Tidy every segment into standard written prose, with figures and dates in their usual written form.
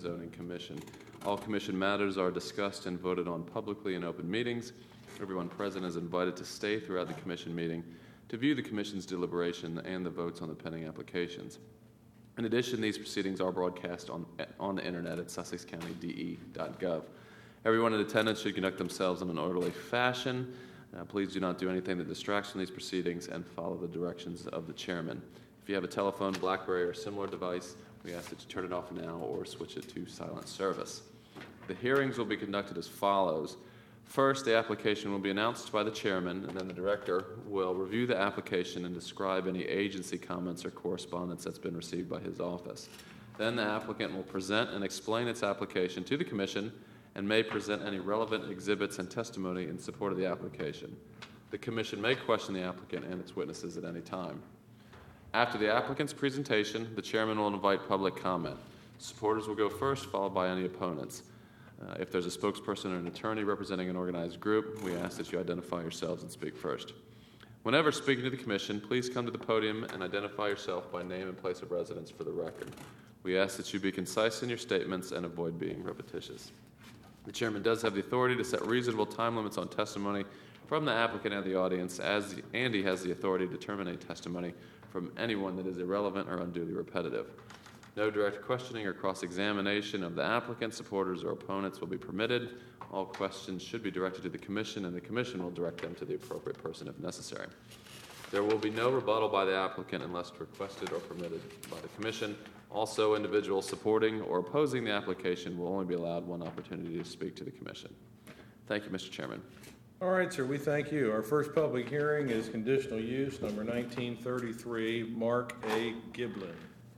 and Zoning Commission. All commission matters are discussed and voted on publicly in open meetings. Everyone present is invited to stay throughout the commission meeting to view the commission's deliberation and the votes on the pending applications. In addition, these proceedings are broadcast on the internet at sussexcountyde.gov. Everyone in attendance should conduct themselves in an orderly fashion. Please do not do anything that distracts from these proceedings and follow the directions of the chairman. If you have a telephone, BlackBerry, or similar device, we ask that you turn it off now or switch it to silent service. The hearings will be conducted as follows. First, the application will be announced by the chairman, and then the director will review the application and describe any agency comments or correspondence that's been received by his office. Then the applicant will present and explain its application to the commission and may present any relevant exhibits and testimony in support of the application. The commission may question the applicant and its witnesses at any time. After the applicant's presentation, the chairman will invite public comment. Supporters will go first, followed by any opponents. If there's a spokesperson or an attorney representing an organized group, we ask that you identify yourselves and speak first. Whenever speaking to the commission, please come to the podium and identify yourself by name and place of residence for the record. We ask that you be concise in your statements and avoid being repetitious. The chairman does have the authority to set reasonable time limits on testimony from the applicant and the audience, and he has the authority to terminate testimony from anyone that is irrelevant or unduly repetitive. No direct questioning or cross-examination of the applicant, supporters, or opponents will be permitted. All questions should be directed to the commission, and the commission will direct them to the appropriate person if necessary. There will be no rebuttal by the applicant unless requested or permitted by the commission. Also, individuals supporting or opposing the application will only be allowed one opportunity to speak to the commission. Thank you, Mr. Chairman. All right, sir, we thank you. Our first public hearing is conditional use number 1933, Mark A. Giblin.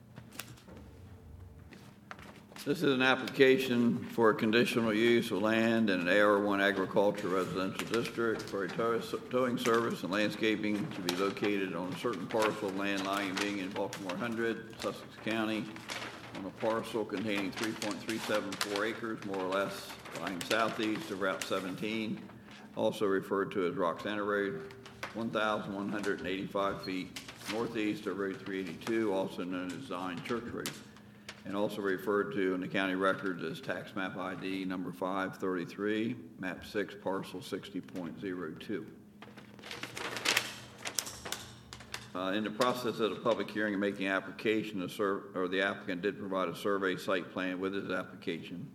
This is an application for a conditional use of land in an AR1 agriculture residential district for a towing service and landscaping to be located on a certain parcel of land lying being in Baltimore 100, Sussex County, on a parcel containing 3.374 acres, more or less, lying southeast of Route 17, also referred to as Roxana Road, 1,185 feet northeast of Road 382, also known as Zion Church Road, and also referred to in the county records as tax map ID number 533, map 6, parcel 60.02. In the process of the public hearing and making application, the applicant did provide a survey site plan with his application.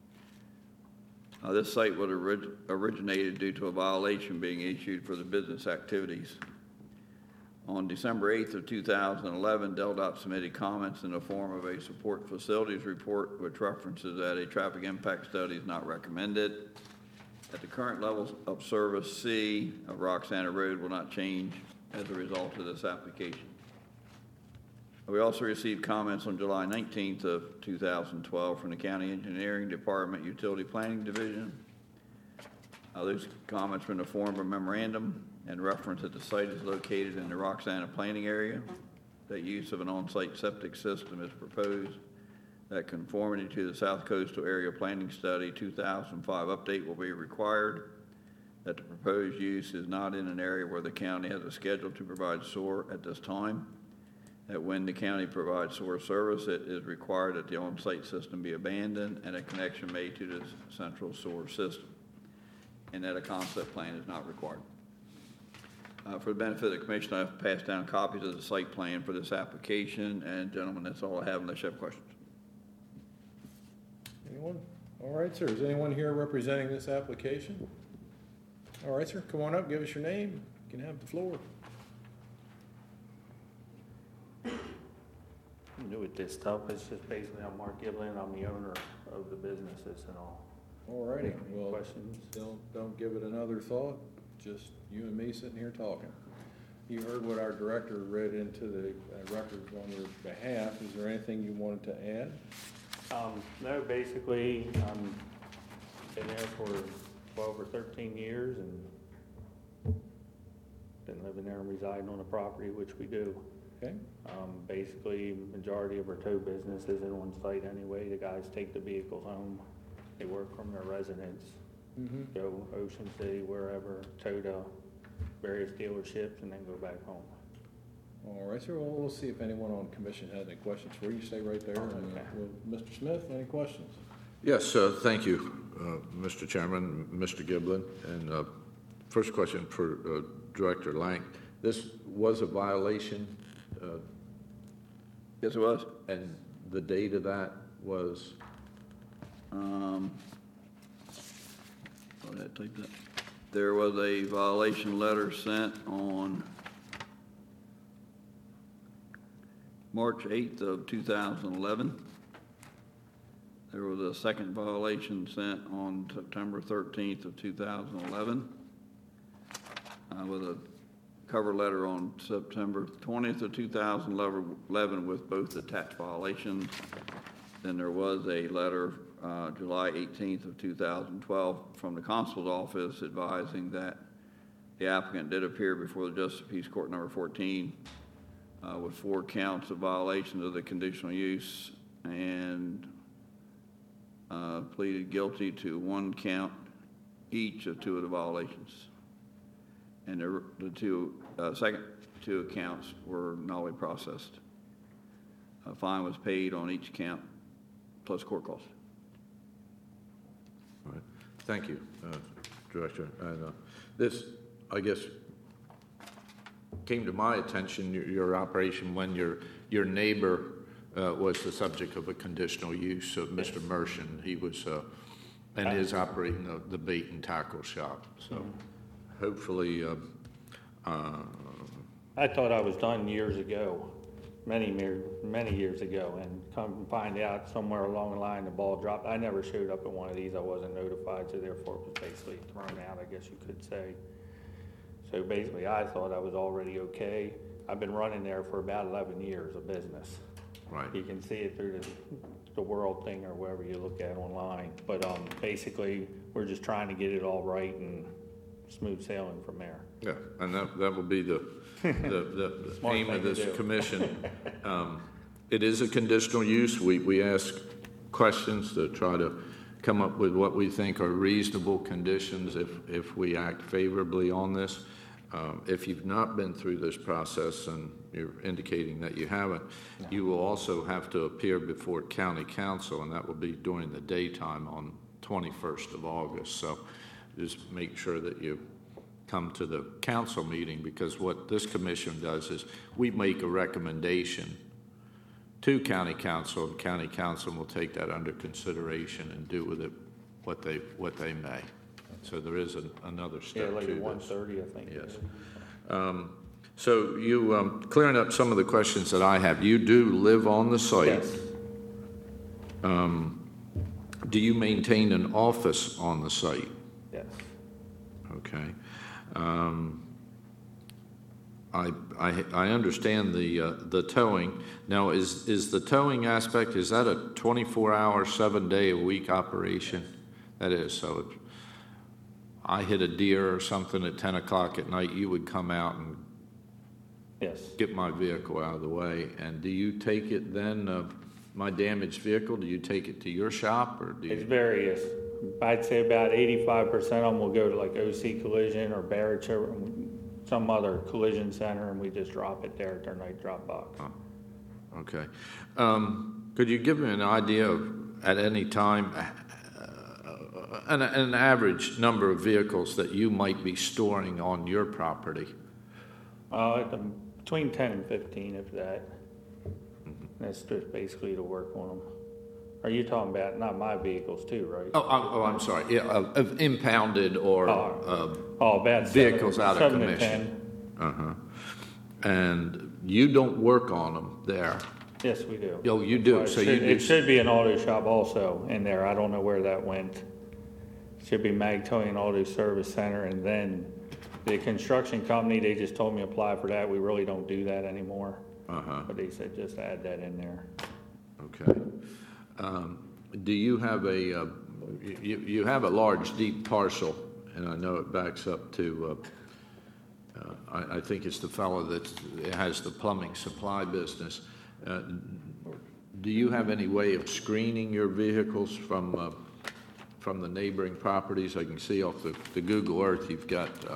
This site was originated due to a violation being issued for the business activities. On December 8th of 2011, DelDOT submitted comments in the form of a support facilities report, which references that a traffic impact study is not recommended. At the current levels of service C of Roxana Road will not change as a result of this application. We also received comments on July 19th of 2012 from the County Engineering Department Utility Planning Division. Those comments were in the form of a memorandum and reference that the site is located in the Roxana planning area, that use of an on-site septic system is proposed, that conformity to the South Coastal Area Planning Study 2005 update will be required, that the proposed use is not in an area where the county has a schedule to provide sewer at this time, that when the county provides sewer service, it is required that the on-site system be abandoned and a connection made to the central sewer system, and that a concept plan is not required. For the benefit of the commission, I've passed down copies of the site plan for this application, and gentlemen, that's all I have unless you have questions. Anyone? All right, sir. Is anyone here representing this application? All right, sir. Come on up. Give us your name. You can have the floor. New at this stuff. It's just basically I'm Mark Giblin. I'm the owner of the businesses and all. All righty. Well, questions? Don't give it another thought. Just you and me sitting here talking. You heard what our director read into the records on your behalf. Is there anything you wanted to add? No, basically, been there for 12 or 13 years and been living there and residing on the property, which we do. Okay. Basically, majority of our tow business is in one site anyway. The guys take the vehicles home. They work from their residence. Go Ocean City, wherever, tow to various dealerships, and then go back home. All right, sir, well, we'll see if anyone on commission has any questions for you. Stay right there. And, Okay. Mr. Smith, any questions? Yes, thank you, Mr. Chairman, Mr. Giblin. And first question for Director Lang. This was a violation, Yes, it was. and the date of that was, Go ahead, take that. There was a violation letter sent on March 8th of 2011. There was a second violation sent on September 13th of 2011, with a cover letter on September 20th of 2011 with both attached violations. Then there was a letter July 18th of 2012 from the constable's office advising that the applicant did appear before the Justice of Peace Court number 14 with 4 counts of violations of the conditional use and pleaded guilty to 1 count each of 2 of the violations. And the second 2 accounts were nully processed. A fine was paid on each count plus court costs. all right. Thank you, Director. And this, I guess, came to my attention, your operation, when your neighbor was the subject of a conditional use of Mr. Mershon. He was, and is operating the bait and tackle shop. So hopefully, I thought I was done years ago, many years ago, and come to find out somewhere along the line the ball dropped. I never showed up at one of these. I wasn't notified, so therefore it was basically thrown out, I guess you could say. So basically, I thought I was already okay. I've been running there for about 11 years of business. right. You can see it through the world thing or wherever you look at online. But basically, we're just trying to get it all right and smooth sailing from there. Yeah, and that will be the Smart aim of thing to this do. commission. It is a conditional use. We ask questions to try to come up with what we think are reasonable conditions if we act favorably on this. If you've not been through this process, and you're indicating that you haven't, you will also have to appear before county council, and that will be during the daytime on 21st of August. So just make sure that you come to the council meeting, because what this commission does is we make a recommendation to county council, and county council will take that under consideration and do with it what they may. So there is another Yeah, step like to at this. 1:30, I think. Yes. So you, clearing up some of the questions that I have, you do live on the site. Yes. Do you maintain an office on the site? Yes. Okay. I understand the towing. Now, is the towing aspect, is that a 24-hour, 7-day-a-week operation? That is, so if I hit a deer or something at 10 o'clock at night, you would come out and Yes. get my vehicle out of the way. And do you take it then, my damaged vehicle, do you take it to your shop, or do It's you? various. I'd say about 85% of them will go to like OC Collision or Barrett or some other collision center, and we just drop it there at their night drop box. Okay. Could you give me an idea of, at any time, an average number of vehicles that you might be storing on your property? Between 10 and 15, if that. That's just basically to work on them. Are you talking about, not my vehicles too, right? I'm sorry. Yeah, of impounded or About vehicles out of 7 to commission. 10. And you don't work on them there. Yes, we do. Oh, you do. Well, So you do. It should be an auto shop also in there. I don't know where that went. Should be Mag Towing Auto Service Center, and then the construction company, they just told me apply for that. We really don't do that anymore. But they said just add that in there. Okay. Do you have you have a large, deep parcel, and I know it backs up to, I think it's the fellow that has the plumbing supply business. Do you have any way of screening your vehicles from the neighboring properties? I can see off the Google Earth you've got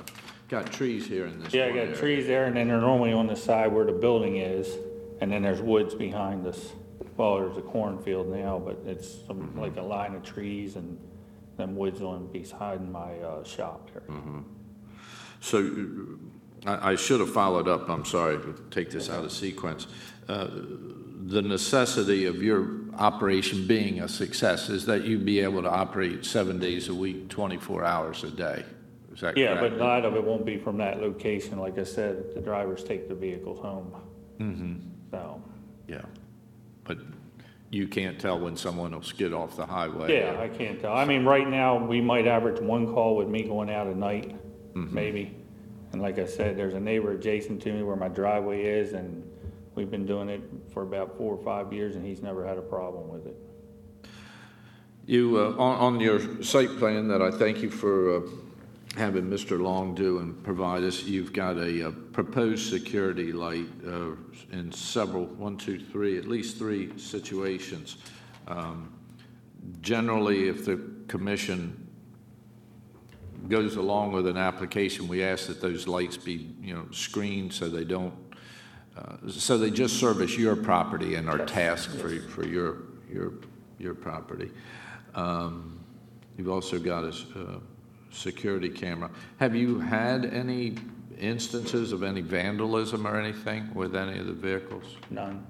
got trees here in this Yeah, I one got area. trees there, and then they're normally on the side where the building is, and then there's woods behind us. Well, there's a cornfield now, but it's like a line of trees and then woods on beside my shop area. So I should have followed up, I'm sorry to take this out of sequence. The necessity of your operation being a success is that you be able to operate 7 days a week, 24 hours a day. Is that Yeah, correct? but a lot of it won't be from that location. Like I said, the drivers take the vehicles home. So, Yeah, but you can't tell when someone will skid off the highway. yeah, I can't tell. I mean, right now, we might average one call with me going out at night, maybe. And like I said, there's a neighbor adjacent to me where my driveway is, and we've been doing it for about 4 or 5 years, and he's never had a problem with it. You, on your site plan that I thank you for having Mr. Long do and provide us, you've got a proposed security light in several, 1, 2, 3, at least 3 situations. Generally, if the commission goes along with an application, we ask that those lights be, screened so they don't, so they just service your property and are tasked for your property. You've also got a security camera. Have you had any instances of any vandalism or anything with any of the vehicles? None.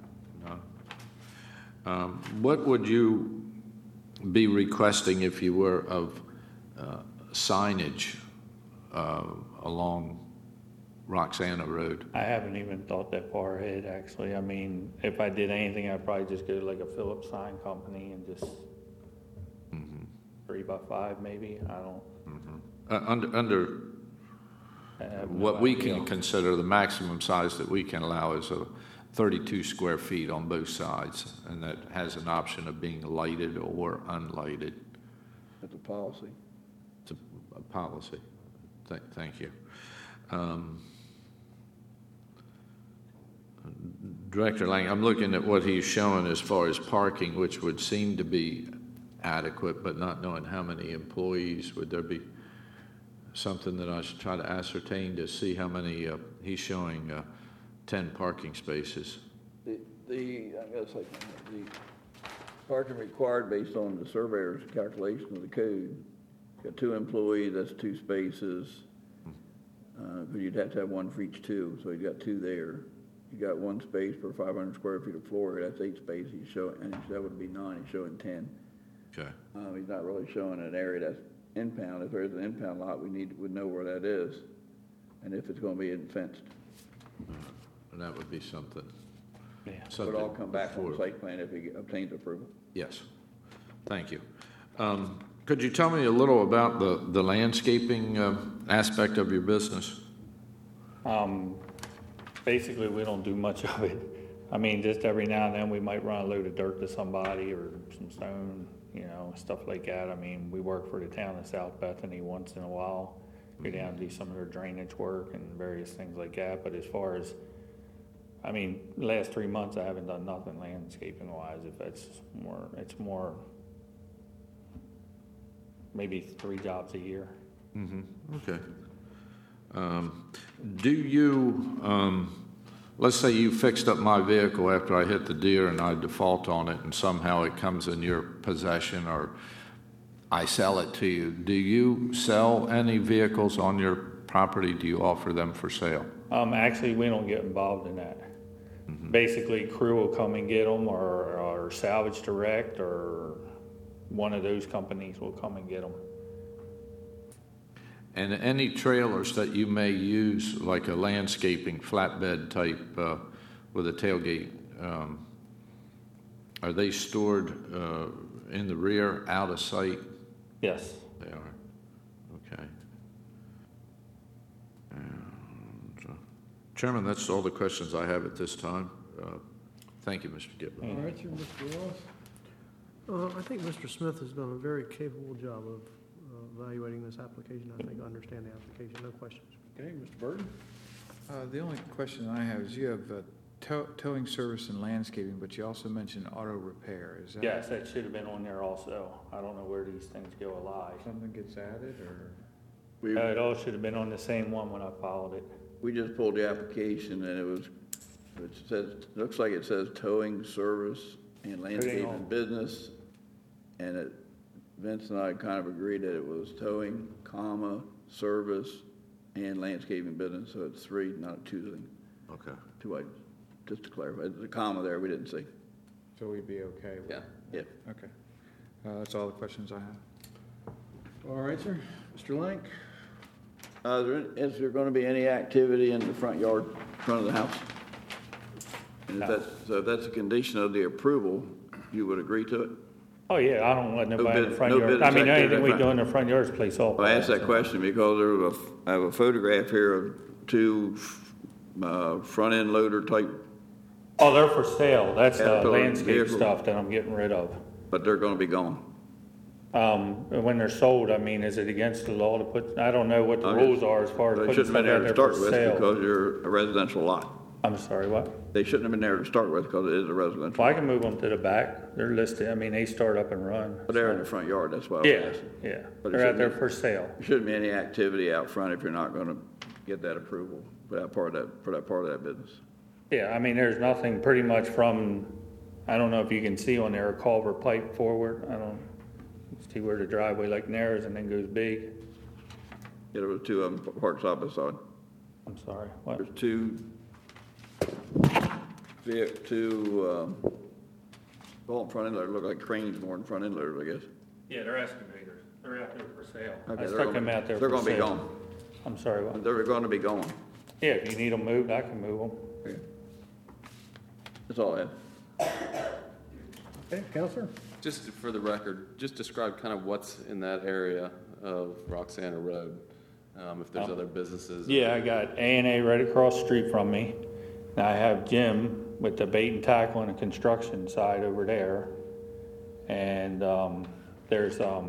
No. What would you be requesting if you were of signage along Roxana Road? I haven't even thought that far ahead, actually. I mean, if I did anything, I'd probably just go to like a Phillips sign company and just 3x5 maybe. I don't. Under I have no what we idea. can consider the maximum size that we can allow is 32 square feet on both sides, and that has an option of being lighted or unlighted. That's a policy. It's a policy. Thank you. Director Lang, I'm looking at what he's showing as far as parking, which would seem to be adequate, but not knowing how many employees. Would there be something that I should try to ascertain to see how many, he's showing 10 parking spaces? I guess like the parking required based on the surveyor's calculation of the code. Got 2 employees, that's 2 spaces. Because you'd have to have 1 for each 2, so you got 2 there. You got 1 space per 500 square feet of floor. That's 8 spaces. He's showing, and that would be 9. He's showing 10. Okay. He's not really showing an area that's impound. If there's an impound lot, we'd know where that is, and if it's going to be fenced. And that would be something. Yeah. So it'll all come back on the before- site plan if he obtains approval. Yes. Thank you. Could you tell me a little about the landscaping aspect of your business? Basically, we don't do much of it. I mean, just every now and then we might run a load of dirt to somebody or some stone, stuff like that. I mean, we work for the town of South Bethany once in a while. Go down and do some of their drainage work and various things like that. But as far as, I mean, the last 3 months I haven't done nothing landscaping wise. If it's more maybe 3 jobs a year. Okay. Do you, let's say you fixed up my vehicle after I hit the deer and I default on it and somehow it comes in your possession or I sell it to you. Do you sell any vehicles on your property? Do you offer them for sale? Actually, we don't get involved in that. Basically, crew will come and get them or Salvage Direct or one of those companies will come and get them. And any trailers that you may use, like a landscaping flatbed type with a tailgate, are they stored in the rear, out of sight? Yes. They are. Okay. And, Chairman, that's all the questions I have at this time. Thank you, Mr. Giblin. All right, sir, Mr. Ross? I think Mr. Smith has done a very capable job of evaluating this application. I think I understand the application. No questions. Okay, Mr. Burton? The only question I have is you have towing service and landscaping, but you also mentioned auto repair. Is that Yes, that should have been on there also. I don't know where these things go alive. something gets added or? It all should have been on the same one when I filed it. We just pulled the application and it says, looks like it says towing service and landscaping on. business. And Vince and I kind of agreed that it was towing, comma, service, and landscaping business. So it's three, not a two thing, Okay. two items. Just to clarify, there's a comma there we didn't see. So we'd be okay with Yeah. Yeah. Okay. That's all the questions I have. All right, sir. Mr. Lank? Is there going to be any activity in the front yard, front of the house? And if that's a condition of the approval, you would agree to it? Oh, yeah, I don't let nobody in the bus- front no yard. I business mean, activity anything we in do front. in the front yard is place all. Well, I asked that question because I have a photograph here of two front-end loader type, Oh, they're for sale. That's the Caterpillar landscape vehicle. stuff that I'm getting rid of. but they're going to be gone. When they're sold, I mean, is it against the law to put, I don't know what the rules are as far as They putting shouldn't have stuff been there out to there for start with sale. because you're a residential lot. I'm sorry, what? They shouldn't have been there to start with because it is a residential. Well, I can move them to the back. They're listed. I mean, they start up and run. But they're in the front yard, that's why I was Yeah, asking. yeah. But it They're out shouldn't there be- for sale. There shouldn't be any activity out front if you're not going to get that approval for that part of that business. Yeah, I mean, there's nothing pretty much from, I don't know if you can see on there, a culvert pipe forward. I don't see where the driveway like narrows and then goes big. Yeah, there was two of them parked side by side. I'm sorry, what? There's two, well, front end loaders, look like cranes more than front end loaders, I guess. Yeah, they're excavators. They're out there for sale. Okay, I they're stuck gonna- them out there They're for gonna be sale. gone. I'm sorry, what? They're gonna be gone. Yeah, if you need them moved, I can move them. Okay. That's all I have. Okay, Counselor? Just for the record, just describe kind of what's in that area of Roxana Road, if there's other businesses. Yeah, I got A&A right across the street from me. Now I have Jim with the bait and tackle and the construction side over there. And there's I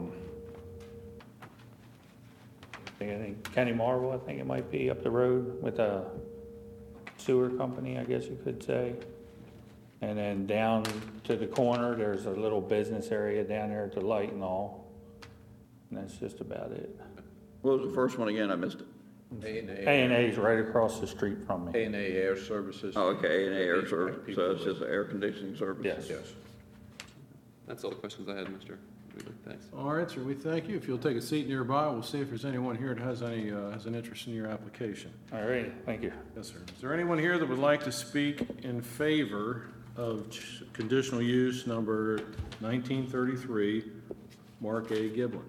think Kenny Marvel, I think it might be, up the road with a sewer company, I guess you could say. And then down to the corner, there's a little business area down there at the light and all. And that's just about it. What was the first one again? I missed it. A&A's right across the street from me. A&A Air Services. Oh, okay, A&A Air Service, People so it's just air conditioning service? Yes. Yes. That's all the questions I had, Mr. Wheeler. Thanks. All right, sir, we thank you. If you'll take a seat nearby, we'll see if there's anyone here that has an interest in your application. All right, thank you. Yes, sir. Is there anyone here that would like to speak in favor of conditional use number 1933, Mark A. Giblin?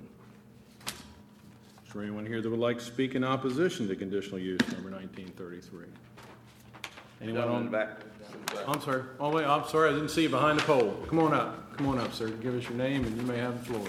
Is there anyone here that would like to speak in opposition to conditional use number 1933? Anyone Down in on the back. I'm sorry. Oh, wait, I'm sorry. I didn't see you behind the pole. Come on up. Come on up, sir. Give us your name and you may have the floor.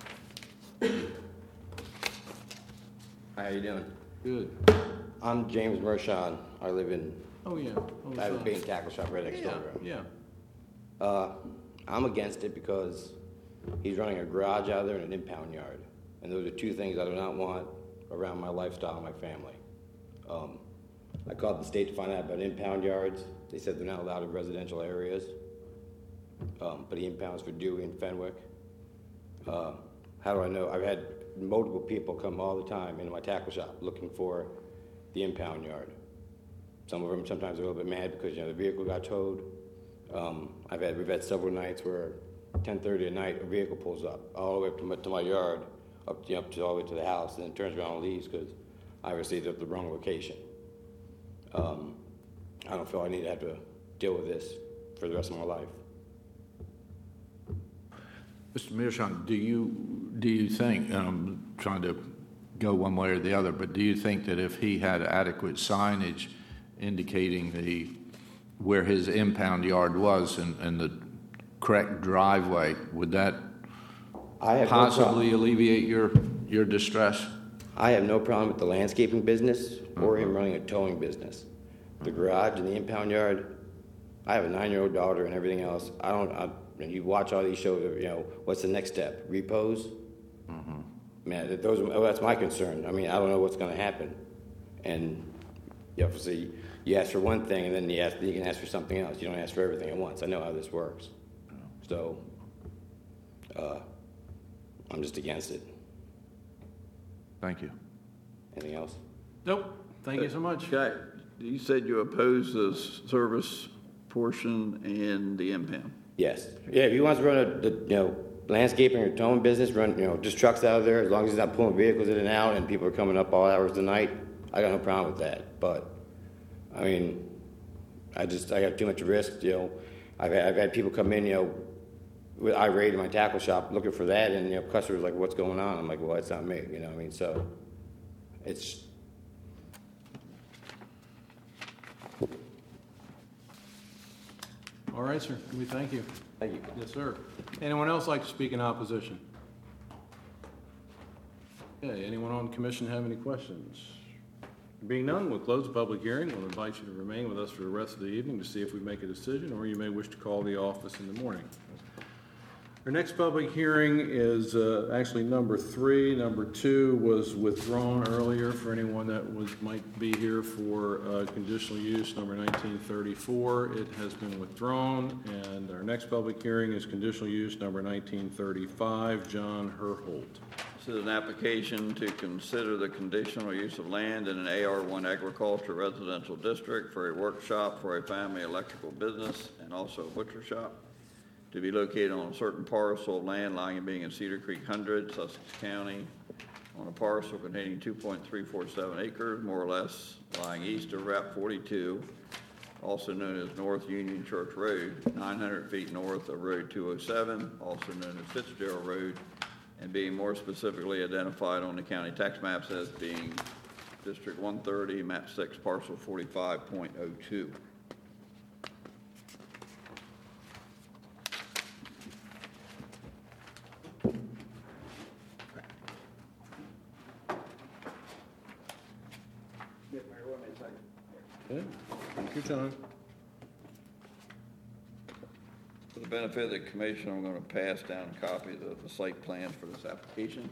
How you doing? Good. I'm James Mershon. I live in, Oh, yeah. Oh, I have a sorry. bait and tackle shop right next Yeah, door. yeah. I'm against it because he's running a garage out there and an impound yard. And those are two things I do not want around my lifestyle and my family. I called the state to find out about impound yards. They said they're not allowed in residential areas. But he impounds for Dewey and Fenwick. How do I know? I've had multiple people come all the time into my tackle shop looking for the impound yard. Some of them sometimes are a little bit mad because, you know, the vehicle got towed. We've had several nights where 10:30 at night, a vehicle pulls up all the way to my yard, up to all the way to the house, and then turns around and leaves because I received it at the wrong location. I don't feel I need to have to deal with this for the rest of my life. Mr. Mearshon, do you think, and I'm trying to go one way or the other, but do you think that if he had adequate signage indicating where his impound yard was and the correct driveway, would that I have no problem. possibly alleviate your distress? I have no problem with the landscaping business or him running a towing business. The garage and the impound yard, I have a 9-year-old daughter and everything else. And you watch all these shows of, you know, what's the next step? Repos? Man, that's my concern. I mean, I don't know what's going to happen. And you have to see, you ask for one thing and then you can ask for something else. You don't ask for everything at once. I know how this works. So, I'm just against it. Thank you. Anything else? Nope, thank you so much. Okay, you said you oppose the service portion and the impound. Yes. Yeah, if he wants to run landscaping or towing business, run, just trucks out of there, as long as he's not pulling vehicles in and out and people are coming up all hours of the night, I got no problem with that. But, I mean, I got too much risk, I've had people come in, with irate in my tackle shop looking for that, and, customers like, what's going on? I'm like, well, it's not me, what I mean? So, it's... All right, sir, we thank you. Thank you. Yes, sir. Anyone else like to speak in opposition? Okay, anyone on the commission have any questions? Being none, we'll close the public hearing. We'll invite you to remain with us for the rest of the evening to see if we make a decision, or you may wish to call the office in the morning. Our next public hearing is actually number 3. Number 2 was withdrawn earlier for anyone that might be here for conditional use number 1934. It has been withdrawn, and our next public hearing is conditional use number 1935, John Herholt. This is an application to consider the conditional use of land in an AR1 agriculture residential district for a workshop for a family electrical business and also a butcher shop to be located on a certain parcel of land lying and being in Cedar Creek 100, Sussex County, on a parcel containing 2.347 acres, more or less, lying east of Route 42, also known as North Union Church Road, 900 feet north of Road 207, also known as Fitzgerald Road, and being more specifically identified on the county tax maps as being District 130, Map 6, Parcel 45.02. Okay, take your time. For the benefit of the commission, I'm going to pass down a copy of the site plans for this application.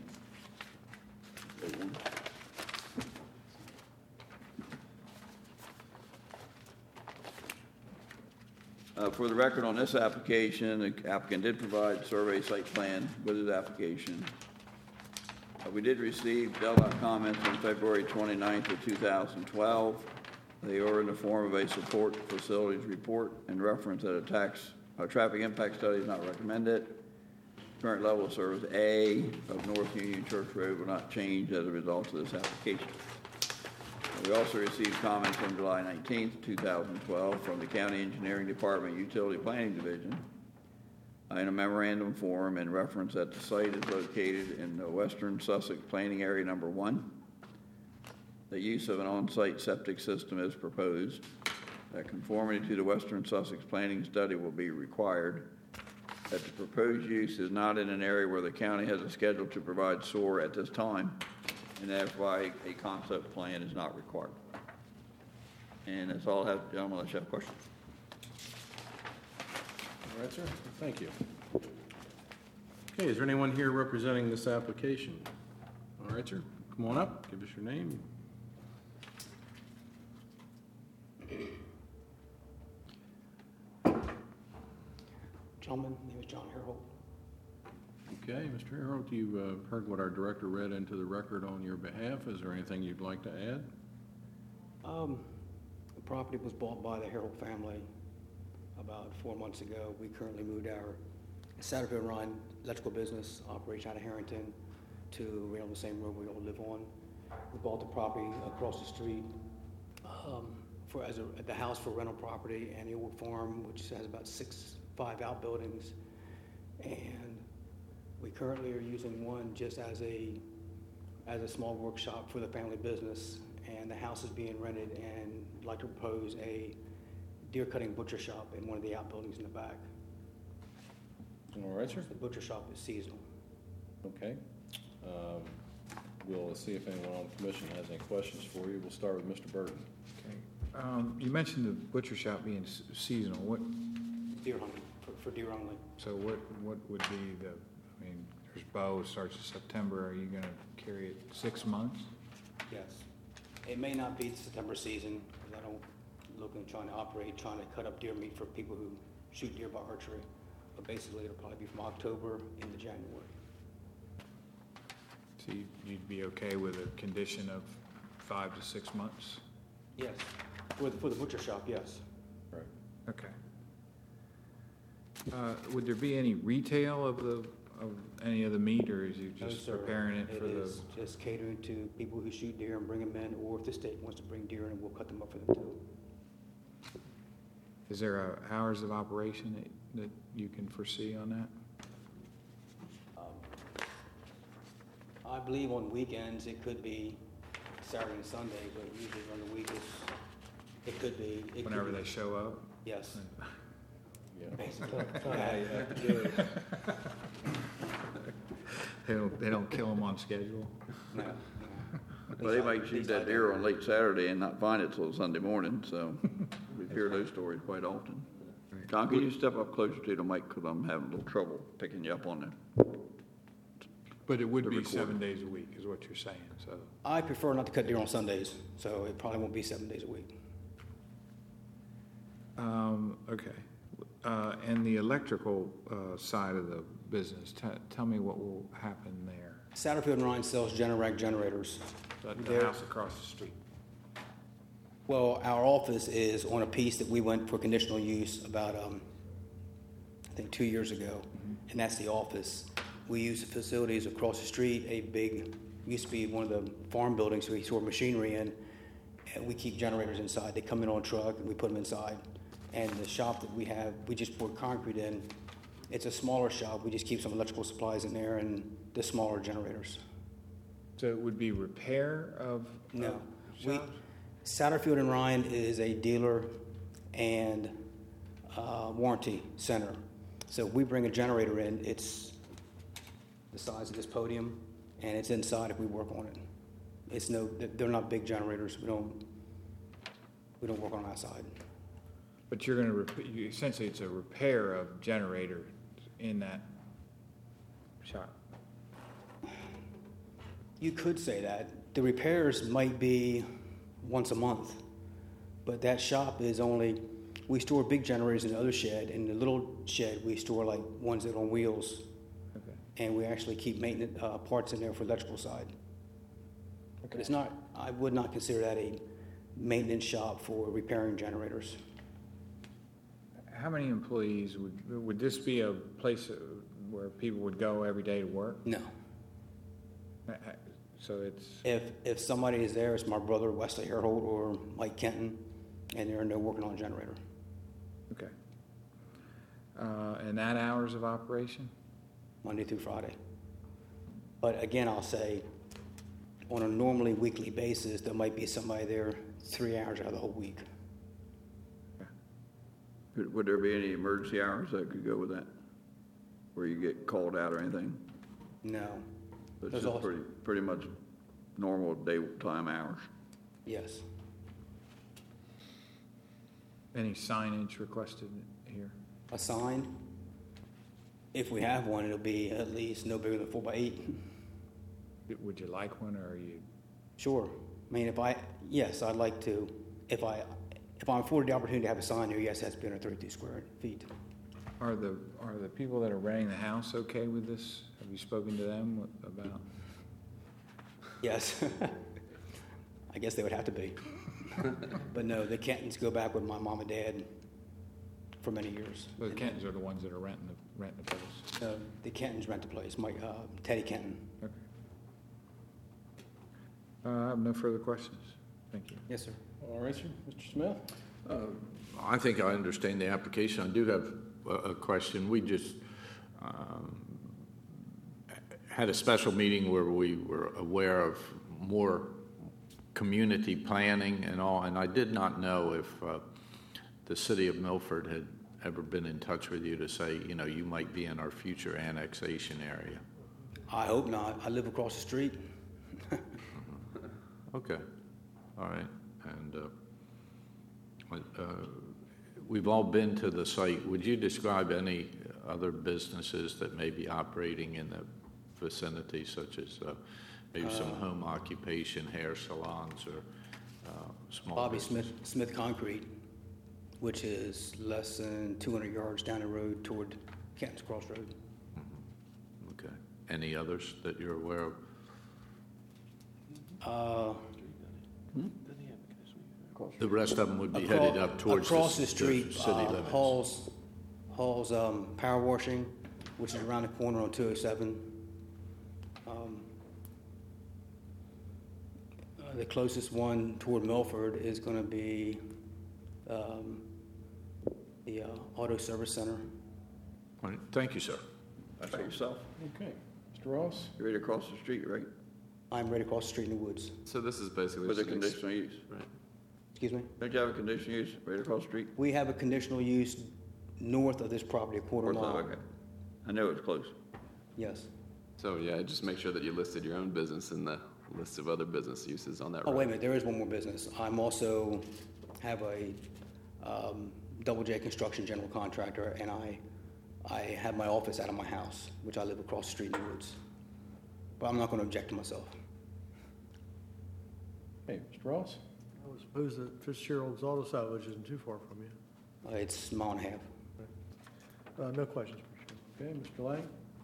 For the record on this application, the applicant did provide survey site plan with his application. We did receive DelDOT comments on February 29th of 2012. They are in the form of a support facilities report and reference that a traffic impact study is not recommended. Current level of service A of North Union Church Road will not change as a result of this application. We also received comments on July 19th, 2012 from the County Engineering Department Utility Planning Division in a memorandum form in reference that the site is located in the Western Sussex Planning Area Number 1. The use of an on-site septic system is proposed. That conformity to the Western Sussex Planning Study will be required. That the proposed use is not in an area where the county has a schedule to provide sewer at this time, and therefore a concept plan is not required. And that's all I have, gentlemen, unless you have questions. All right, sir, thank you. Okay, is there anyone here representing this application? All right, sir, come on up, give us your name. Gentlemen, my name is John Herholt. Okay, Mr. Harold, you heard what our director read into the record on your behalf. Is there anything you'd like to add? The property was bought by the Herholt family about 4 months ago. We currently moved our Satterfield Ryan electrical business operation out of Harrington to right on the same road we all live on. We bought the property across the street the house for rental property, and the old farm, which has about 5 outbuildings, and we currently are using one just as a small workshop for the family business, and the house is being rented, and I'd like to propose a deer cutting butcher shop in one of the outbuildings in the back. All right, sir. The butcher shop is seasonal. Okay. We'll see if anyone on the commission has any questions for you. We'll start with Mr. Burton. Okay. You mentioned the butcher shop being seasonal. What? Deer hunting, for deer only. So what would be there's bow, starts in September. Are you going to carry it 6 months? Yes. It may not be the September season, because I don't look at trying to cut up deer meat for people who shoot deer by archery. But basically, it'll probably be from October into January. So you'd be okay with a condition of 5 to 6 months? Yes. For the butcher shop, yes. Okay. Would there be any retail of any of the meat, or is you No, just sir. preparing it for It the? is just catering to people who shoot deer and bring them in, or if the state wants to bring deer in, we'll cut them up for them too. Is there hours of operation that you can foresee on that? I believe on weekends, it could be Saturday and Sunday, but usually on the week, it could be. It could Whenever be- they show up? Yes. Yeah. Basically. They don't kill them on schedule? No, no. Well, they might shoot that deer on late Saturday and not find it till Sunday morning, so we hear those stories quite often. John, can you step up closer to the mic, because I'm having a little trouble picking you up on that? But it would The be recording. 7 days a week, is what you're saying, so. I prefer not to cut deer on Sundays, so it probably won't be 7 days a week. Okay. And the electrical side of the business, tell me what will happen there. Satterfield and Ryan sells Generac generators. The There- house across the street. Well, our office is on a piece that we went for conditional use about, I think 2 years ago, and that's the office. We use the facilities across the street, used to be one of the farm buildings we store machinery in, and we keep generators inside. They come in on a truck, and we put them inside. And the shop that we have, we just poured concrete in. It's a smaller shop. We just keep some electrical supplies in there and the smaller generators. So it would be repair of? No. of We, shops? Satterfield and Ryan is a dealer and warranty center. So if we bring a generator in, it's the size of this podium, and it's inside if we work on it. They're not big generators. We don't work on that side. But you're going to, essentially it's a repair of generator in that shop. You could say that. The repairs might be once a month, but that shop is only, we store big generators in the other shed. In the little shed, we store like ones that are on wheels, Okay. and we actually keep maintenance parts in there for electrical side. But it's not, I would not consider that a maintenance shop for repairing generators. How many employees would this be a place where people would go every day to work? No. So it's, If somebody is there, it's my brother Wesley Harold or Mike Kenton, and they're working on a generator. okay. And that hours of operation? Monday through Friday. But again, I'll say, on a normally weekly basis, there might be somebody there 3 hours out of the whole week. Would there be any emergency hours that could go with that? Where you get called out or anything? No. It's There's just also- pretty much normal daytime hours. Yes. Any signage requested here? A sign, if we have one, it'll be at least no bigger than 4x8. Would you like one, or are you? Sure. I mean, yes, I'd like to. If I'm afforded the opportunity to have a sign there, yes, it has to be under 32 square feet. Are the people that are renting the house okay with this? Have you spoken to them about? Yes. I guess they would have to be. But no, the Kentons go back with my mom and dad for many years. The Kentons are the ones that are renting the place. No, the Kentons rent the place, Teddy Kenton. Okay. I have no further questions. Thank you. Yes, sir. All right, sir. Mr. Smith? I think I understand the application. I do have a question. We just had a special meeting where we were aware of more community planning and all, and I did not know if the city of Milford had ever been in touch with you to say, you know, you might be in our future annexation area. I hope not. I live across the street. Okay, all right. And we've all been to the site. Would you describe any other businesses that may be operating in the vicinity, such as maybe some home occupation, hair salons, or small Bobby business? Smith Concrete, which is less than 200 yards down the road toward Kenton's Crossroad. Okay. Any others that you're aware of? The rest of them would be headed up towards Across the street, city limits. Hall's Power Washing, which is around the corner on 207. The closest one toward Milford is going to be the Auto Service Center. All right, thank you, sir. That's for yourself. Okay. Mr. Ross? You're right across the street, right? I'm right across the street in the woods. So this is basically With a just an conditional use. right. Excuse me? Don't you have a conditional use right across the street? We have a conditional use north of this property, a quarter mile. Okay. I know it's close. Yes. So yeah, just make sure that you listed your own business in the list of other business uses on that Oh, road. wait a minute, there is one more business. I'm also have a Double J Construction general contractor, and I have my office out of my house, which I live across the street in the woods. But I'm not going to object to myself. Hey, Mr. Ross? I would suppose that Fitzgerald's Auto Salvage isn't too far from you. It's a mile and a half. No questions, Mr. Chairman. Okay, Mr. Lang?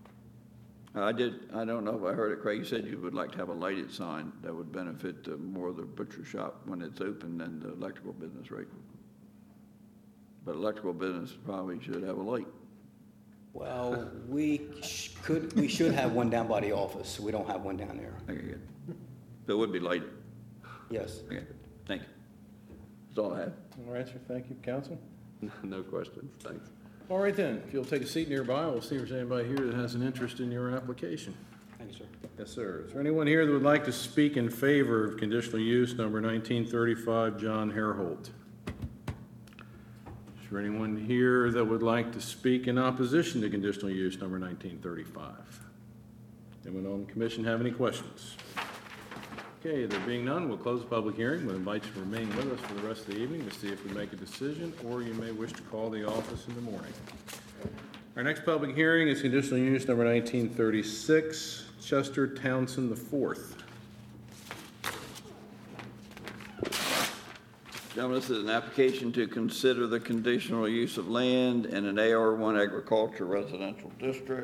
I don't know if I heard it, Craig. You said you would like to have a lighted sign that would benefit more of the butcher shop when it's open than the electrical business, right? But electrical business probably should have a light. Well, we should have one down by the office. We don't have one down there. Okay, good. So it would be lighted. Yes. Okay, thank you. That's all I have. All right, sir. Thank you, counsel. No questions. Thanks. All right then, if you'll take a seat nearby, we'll see if there's anybody here that has an interest in your application. Thank you, sir. Yes, sir. Is there anyone here that would like to speak in favor of conditional use number 1935 John Hareholt? Is there anyone here that would like to speak in opposition to conditional use number 1935? Anyone on the commission have any questions? Okay, there being none, we'll close the public hearing. We'll invite you to remain with us for the rest of the evening to see if we make a decision, or you may wish to call the office in the morning. Our next public hearing is conditional use number 1936, Chester Townsend IV. Gentlemen, this is an application to consider the conditional use of land in an AR1 agriculture residential district.